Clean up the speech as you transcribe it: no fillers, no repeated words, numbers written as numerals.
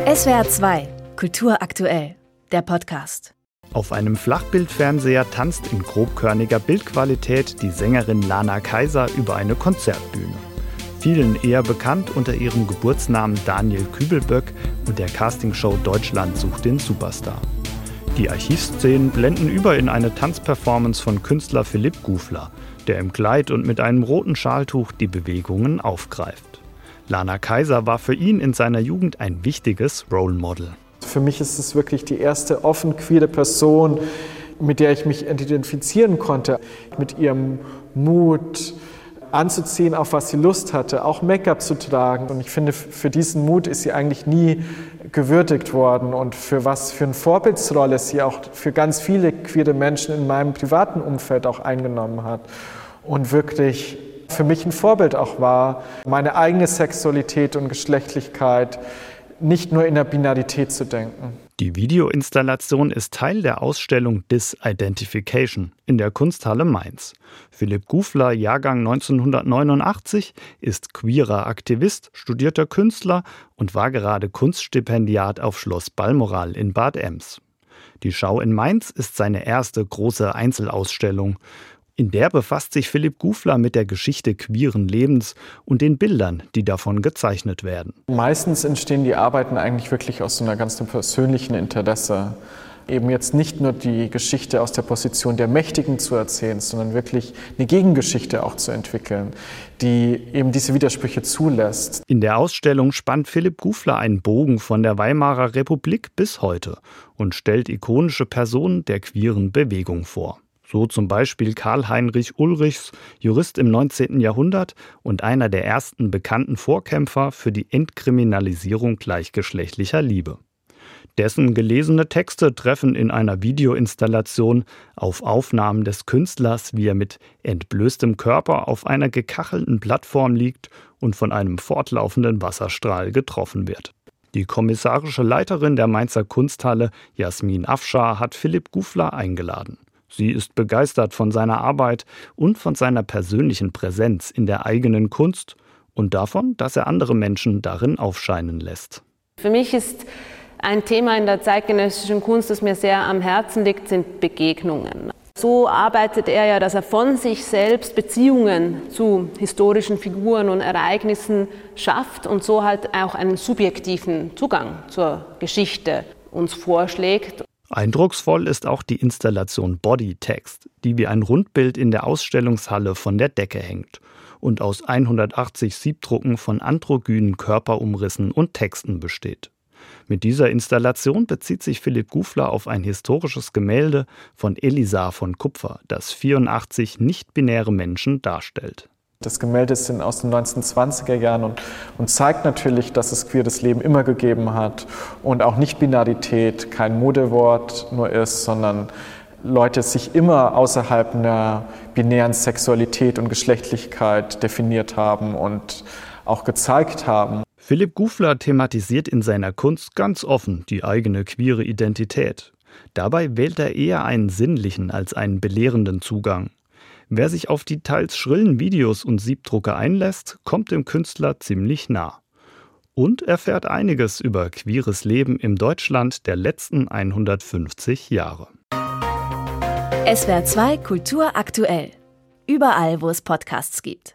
SWR 2, Kultur aktuell, der Podcast. Auf einem Flachbildfernseher tanzt in grobkörniger Bildqualität die Sängerin Lana Kaiser über eine Konzertbühne. Vielen eher bekannt unter ihrem Geburtsnamen Daniel Kübelböck und der Castingshow Deutschland sucht den Superstar. Die Archivszenen blenden über in eine Tanzperformance von Künstler Philipp Gufler, der im Kleid und mit einem roten Schaltuch die Bewegungen aufgreift. Lana Kaiser war für ihn in seiner Jugend ein wichtiges Role Model. Für mich ist es wirklich die erste offen queere Person, mit der ich mich identifizieren konnte. Mit ihrem Mut anzuziehen, auf was sie Lust hatte, auch Make-up zu tragen. Und ich finde, für diesen Mut ist sie eigentlich nie gewürdigt worden. Und für was für eine Vorbildsrolle sie auch für ganz viele queere Menschen in meinem privaten Umfeld auch eingenommen hat. Und wirklich für mich ein Vorbild auch war, meine eigene Sexualität und Geschlechtlichkeit nicht nur in der Binarität zu denken. Die Videoinstallation ist Teil der Ausstellung Disidentification in der Kunsthalle Mainz. Philipp Gufler, Jahrgang 1989, ist queerer Aktivist, studierter Künstler und war gerade Kunststipendiat auf Schloss Balmoral in Bad Ems. Die Schau in Mainz ist seine erste große Einzelausstellung. In der befasst sich Philipp Gufler mit der Geschichte queeren Lebens und den Bildern, die davon gezeichnet werden. Meistens entstehen die Arbeiten eigentlich wirklich aus so einer ganz persönlichen Interesse. Eben jetzt nicht nur die Geschichte aus der Position der Mächtigen zu erzählen, sondern wirklich eine Gegengeschichte auch zu entwickeln, die eben diese Widersprüche zulässt. In der Ausstellung spannt Philipp Gufler einen Bogen von der Weimarer Republik bis heute und stellt ikonische Personen der queeren Bewegung vor. So zum Beispiel Karl-Heinrich Ulrichs, Jurist im 19. Jahrhundert und einer der ersten bekannten Vorkämpfer für die Entkriminalisierung gleichgeschlechtlicher Liebe. Dessen gelesene Texte treffen in einer Videoinstallation auf Aufnahmen des Künstlers, wie er mit entblößtem Körper auf einer gekachelten Plattform liegt und von einem fortlaufenden Wasserstrahl getroffen wird. Die kommissarische Leiterin der Mainzer Kunsthalle, Jasmin Afschar, hat Philipp Gufler eingeladen. Sie ist begeistert von seiner Arbeit und von seiner persönlichen Präsenz in der eigenen Kunst und davon, dass er andere Menschen darin aufscheinen lässt. Für mich ist ein Thema in der zeitgenössischen Kunst, das mir sehr am Herzen liegt, sind Begegnungen. So arbeitet er ja, dass er von sich selbst Beziehungen zu historischen Figuren und Ereignissen schafft und so halt auch einen subjektiven Zugang zur Geschichte uns vorschlägt. Eindrucksvoll ist auch die Installation Body Text, die wie ein Rundbild in der Ausstellungshalle von der Decke hängt und aus 180 Siebdrucken von androgynen Körperumrissen und Texten besteht. Mit dieser Installation bezieht sich Philipp Gufler auf ein historisches Gemälde von Elisar von Kupfer, das 84 nicht-binäre Menschen darstellt. Das Gemälde ist aus den 1920er Jahren und zeigt natürlich, dass es queeres Leben immer gegeben hat und auch Nicht-Binarität kein Modewort nur ist, sondern Leute sich immer außerhalb einer binären Sexualität und Geschlechtlichkeit definiert haben und auch gezeigt haben. Philipp Gufler thematisiert in seiner Kunst ganz offen die eigene queere Identität. Dabei wählt er eher einen sinnlichen als einen belehrenden Zugang. Wer sich auf die teils schrillen Videos und Siebdrucke einlässt, kommt dem Künstler ziemlich nah. Und erfährt einiges über queeres Leben im Deutschland der letzten 150 Jahre. SWR 2 Kultur aktuell. Überall, wo es Podcasts gibt.